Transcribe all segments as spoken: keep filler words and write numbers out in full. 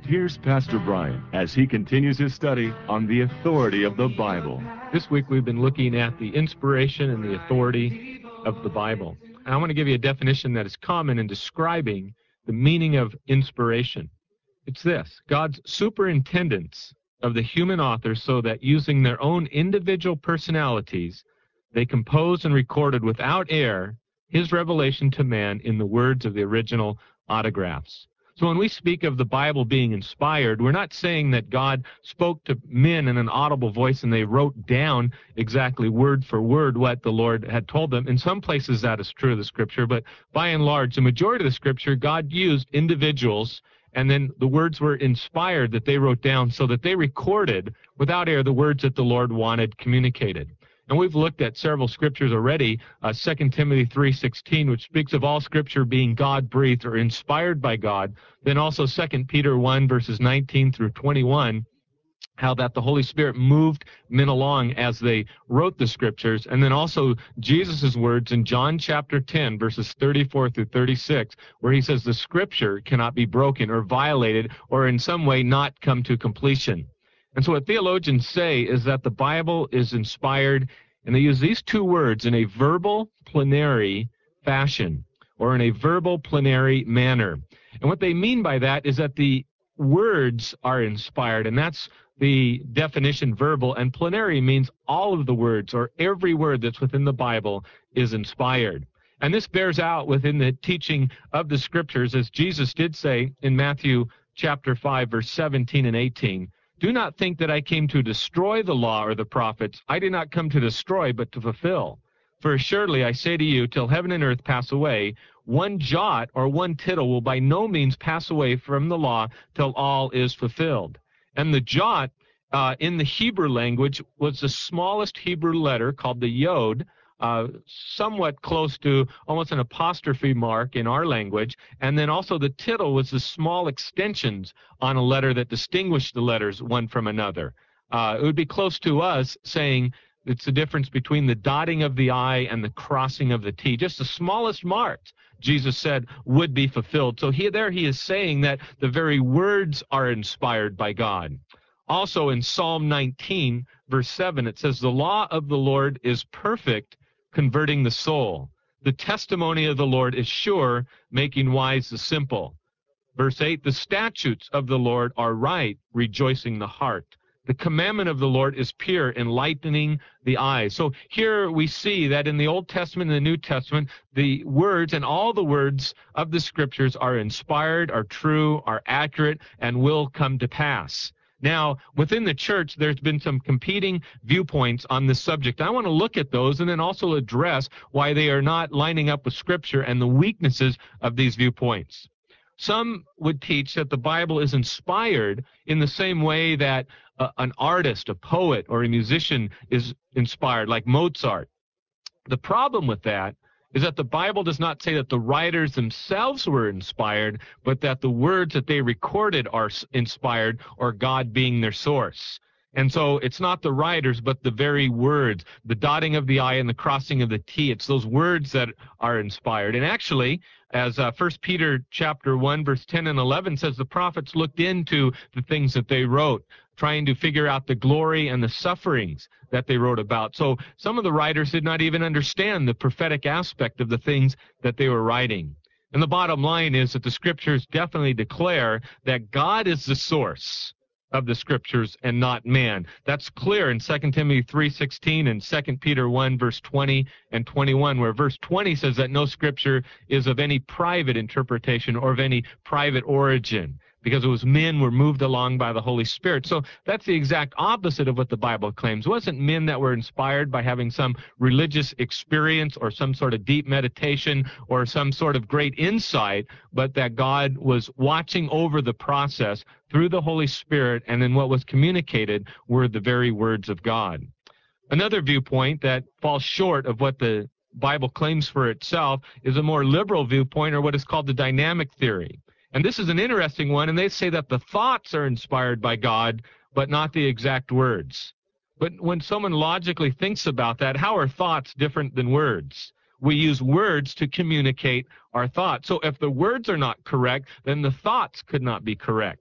Here's Pastor Brian as he continues his study on the authority of the Bible. This week we've been looking at the inspiration and the authority of the Bible. And I want to give you a definition that is common in describing the meaning of inspiration. It's this: God's superintendence of the human author so that using their own individual personalities, they composed and recorded without error his revelation to man in the words of the original autographs. So when we speak of the Bible being inspired, we're not saying that God spoke to men in an audible voice and they wrote down exactly word for word what the Lord had told them. In some places that is true of the Scripture, but by and large, the majority of the Scripture, God used individuals, and then the words were inspired that they wrote down so that they recorded without error the words that the Lord wanted communicated. And we've looked at several scriptures already, uh, Second Timothy three sixteen, which speaks of all scripture being God-breathed or inspired by God. Then also Second Peter one, verses nineteen through twenty-one, how that the Holy Spirit moved men along as they wrote the scriptures. And then also Jesus' words in John chapter ten, verses thirty-four through thirty-six, where he says the scripture cannot be broken or violated or in some way not come to completion. And so what theologians say is that the Bible is inspired, and they use these two words in a verbal plenary fashion, or in a verbal plenary manner. And what they mean by that is that the words are inspired, and that's the definition verbal, and plenary means all of the words, or every word that's within the Bible is inspired. And this bears out within the teaching of the Scriptures, as Jesus did say in Matthew chapter five, verse seventeen and eighteen, "Do not think that I came to destroy the law or the prophets. I did not come to destroy, but to fulfill. For assuredly I say to you, till heaven and earth pass away, one jot or one tittle will by no means pass away from the law till all is fulfilled." And the jot uh, in the Hebrew language was the smallest Hebrew letter called the yod, Uh, somewhat close to almost an apostrophe mark in our language. And then also the tittle was the small extensions on a letter that distinguished the letters one from another. Uh, it would be close to us saying it's the difference between the dotting of the I and the crossing of the T. Just the smallest marks, Jesus said, would be fulfilled. So here, there he is saying that the very words are inspired by God. Also in Psalm nineteen, verse seven, it says, "The law of the Lord is perfect, converting the soul. The testimony of the Lord is sure, making wise the simple." Verse eight, "The statutes of the Lord are right, rejoicing the heart. The commandment of the Lord is pure, enlightening the eyes." So here we see that in the Old Testament and the New Testament, the words and all the words of the Scriptures are inspired, are true, are accurate, and will come to pass. Now, within the church, there's been some competing viewpoints on this subject. I want to look at those and then also address why they are not lining up with Scripture and the weaknesses of these viewpoints. Some would teach that the Bible is inspired in the same way that uh, an artist, a poet, or a musician is inspired, like Mozart. The problem with that is that the Bible does not say that the writers themselves were inspired, but that the words that they recorded are inspired, or God being their source. And so it's not the writers, but the very words, the dotting of the I and the crossing of the T. It's those words that are inspired. And actually, as uh, First Peter chapter one, verse ten and eleven says, the prophets looked into the things that they wrote, trying to figure out the glory and the sufferings that they wrote about. So some of the writers did not even understand the prophetic aspect of the things that they were writing. And the bottom line is that the Scriptures definitely declare that God is the source of the Scriptures and not man. That's clear in Second Timothy three sixteen and Second Peter one, verse twenty and twenty-one, where verse twenty says that no Scripture is of any private interpretation or of any private origin, because it was men were moved along by the Holy Spirit. So that's the exact opposite of what the Bible claims. It wasn't men that were inspired by having some religious experience or some sort of deep meditation or some sort of great insight, but that God was watching over the process through the Holy Spirit, and then what was communicated were the very words of God. Another viewpoint that falls short of what the Bible claims for itself is a more liberal viewpoint, or what is called the dynamic theory. And this is an interesting one, and they say that the thoughts are inspired by God, but not the exact words. But when someone logically thinks about that, how are thoughts different than words? We use words to communicate our thoughts. So if the words are not correct, then the thoughts could not be correct.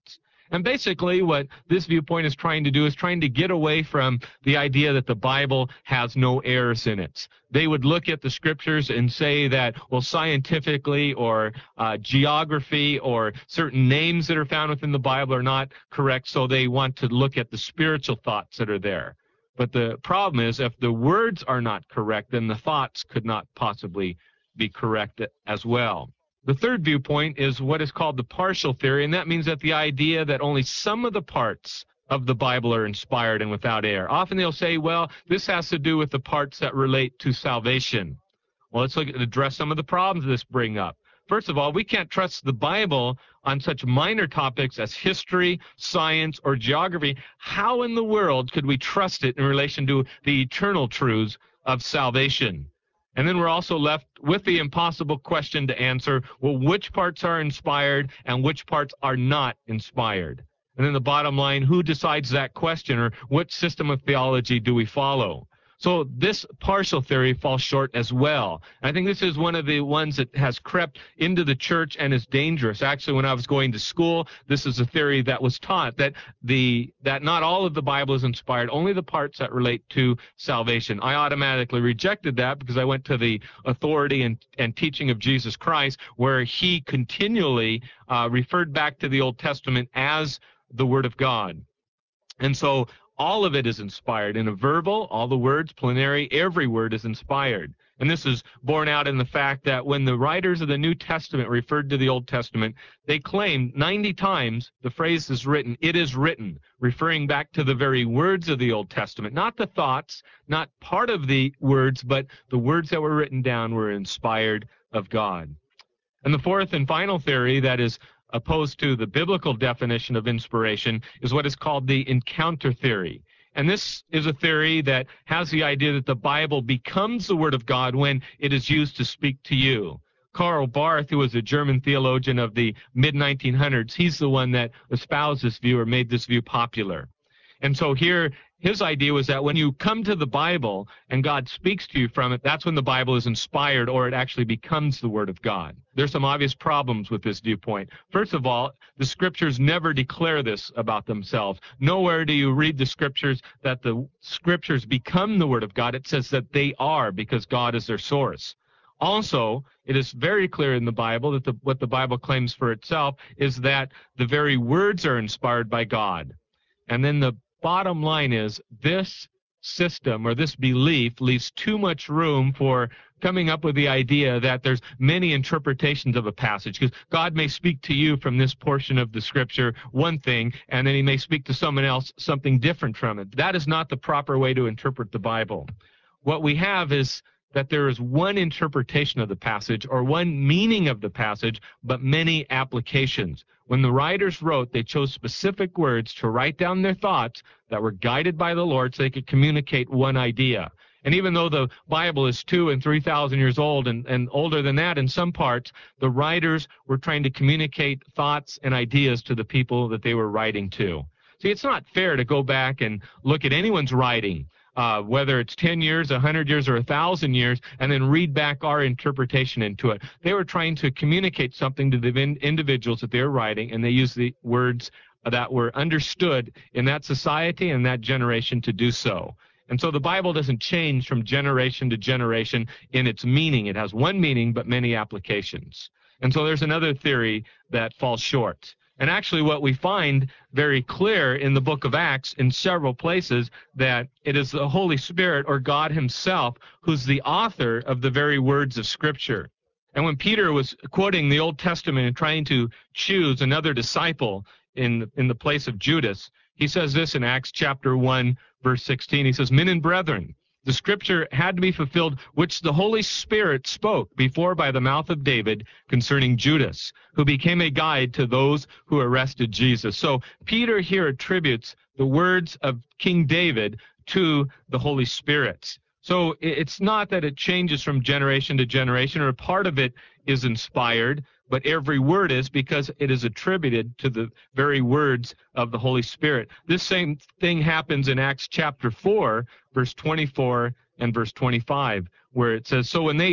And basically what this viewpoint is trying to do is trying to get away from the idea that the Bible has no errors in it. They would look at the scriptures and say that, well, scientifically or uh, geography or certain names that are found within the Bible are not correct, so they want to look at the spiritual thoughts that are there. But the problem is, if the words are not correct, then the thoughts could not possibly be correct as well. The third viewpoint is what is called the partial theory, and that means that the idea that only some of the parts of the Bible are inspired and without error. Often they'll say, well, this has to do with the parts that relate to salvation. Well, let's look at, address some of the problems this bring up. First of all, we can't trust the Bible on such minor topics as history, science, or geography. How in the world could we trust it in relation to the eternal truths of salvation? And then we're also left with the impossible question to answer, well, which parts are inspired and which parts are not inspired? And then the bottom line, who decides that question, or what system of theology do we follow? So this partial theory falls short as well. I think this is one of the ones that has crept into the church and is dangerous. Actually, when I was going to school, this is a theory that was taught, that the that not all of the Bible is inspired, only the parts that relate to salvation. I automatically rejected that because I went to the authority and, and teaching of Jesus Christ, where he continually uh, referred back to the Old Testament as the Word of God. And so all of it is inspired. In a verbal, all the words, plenary, every word is inspired. And this is borne out in the fact that when the writers of the New Testament referred to the Old Testament, they claimed ninety times the phrase is written, it is written, referring back to the very words of the Old Testament. Not the thoughts, not part of the words, but the words that were written down were inspired of God. And the fourth and final theory that is opposed to the biblical definition of inspiration is what is called the encounter theory. And this is a theory that has the idea that the Bible becomes the Word of God when it is used to speak to you. Karl Barth, who was a German theologian of the mid nineteen hundreds, he's the one that espoused this view or made this view popular. And so here, his idea was that when you come to the Bible and God speaks to you from it, that's when the Bible is inspired, or it actually becomes the Word of God. There's some obvious problems with this viewpoint. First of all, the Scriptures never declare this about themselves. Nowhere do you read the Scriptures that the Scriptures become the Word of God. It says that they are, because God is their source. Also, it is very clear in the Bible that the, what the Bible claims for itself is that the very words are inspired by God. And then the bottom line is, this system or this belief leaves too much room for coming up with the idea that there's many interpretations of a passage, because God may speak to you from this portion of the Scripture one thing, and then he may speak to someone else something different from it. That is not the proper way to interpret the Bible. What we have is that there is one interpretation of the passage or one meaning of the passage, but many applications. When the writers wrote, they chose specific words to write down their thoughts that were guided by the Lord so they could communicate one idea. And even though the Bible is two and three thousand years old and, and older than that in some parts, the writers were trying to communicate thoughts and ideas to the people that they were writing to. See, it's not fair to go back and look at anyone's writing, Uh, whether it's ten years, one hundred years, or one thousand years, and then read back our interpretation into it. They were trying to communicate something to the in- individuals that they were writing, and they used the words that were understood in that society and that generation to do so. And so the Bible doesn't change from generation to generation in its meaning. It has one meaning, but many applications. And so there's another theory that falls short. And actually what we find very clear in the book of Acts in several places, that it is the Holy Spirit or God himself who's the author of the very words of Scripture. And when Peter was quoting the Old Testament and trying to choose another disciple in, in the place of Judas, he says this in Acts chapter one, verse sixteen. He says, "Men and brethren, the Scripture had to be fulfilled, which the Holy Spirit spoke before by the mouth of David concerning Judas, who became a guide to those who arrested Jesus." So Peter here attributes the words of King David to the Holy Spirit. So it's not that it changes from generation to generation, or a part of it is inspired, but every word is, because it is attributed to the very words of the Holy Spirit. This same thing happens in Acts chapter four, verse twenty-four and verse twenty-five, where it says, "So when they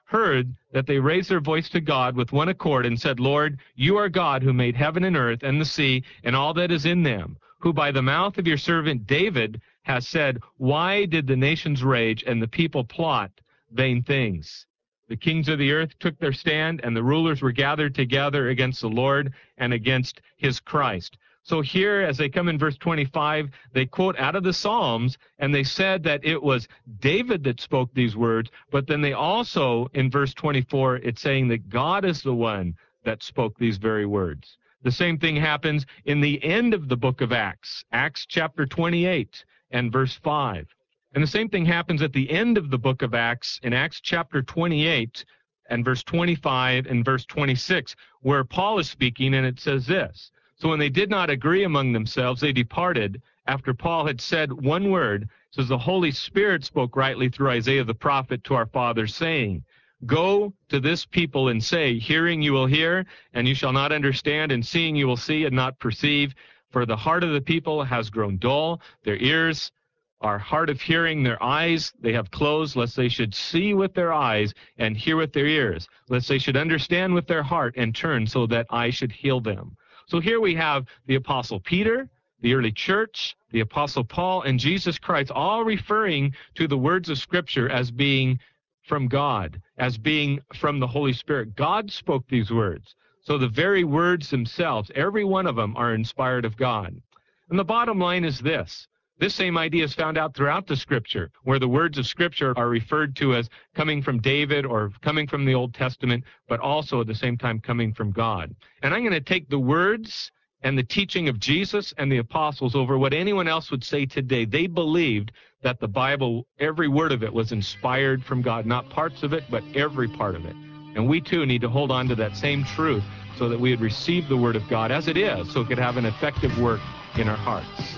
heard that they raised their voice to God with one accord and said, Lord, you are God who made heaven and earth and the sea and all that is in them, who by the mouth of your servant David has said, why did the nations rage and the people plot vain things? The kings of the earth took their stand, and the rulers were gathered together against the Lord and against his Christ. So here, as they come in verse twenty-five, they quote out of the Psalms, and they said that it was David that spoke these words, but then they also, in verse twenty-four, it's saying that God is the one that spoke these very words. The same thing happens in the end of the book of Acts, Acts chapter twenty-eight and verse five. And the same thing happens at the end of the book of Acts, in Acts chapter twenty-eight and verse twenty-five and verse twenty-six, where Paul is speaking, and it says this, so when they did not agree among themselves, they departed after Paul had said one word. It says, the Holy Spirit spoke rightly through Isaiah the prophet to our fathers, saying, go to this people and say, hearing you will hear, and you shall not understand, and seeing you will see and not perceive. For the heart of the people has grown dull, their ears are hard of hearing, their eyes they have closed, lest they should see with their eyes and hear with their ears, lest they should understand with their heart and turn, so that I should heal them. So here we have the Apostle Peter, the early church, the Apostle Paul, and Jesus Christ, all referring to the words of Scripture as being from God, as being from the Holy Spirit. God spoke these words. So the very words themselves, every one of them, are inspired of God. And the bottom line is this. This same idea is found out throughout the Scripture, where the words of Scripture are referred to as coming from David or coming from the Old Testament, but also at the same time coming from God. And I'm going to take the words and the teaching of Jesus and the apostles over what anyone else would say today. They believed that the Bible, every word of it, was inspired from God, not parts of it, but every part of it. And we too need to hold on to that same truth so that we would receive the Word of God as it is, so it could have an effective work in our hearts.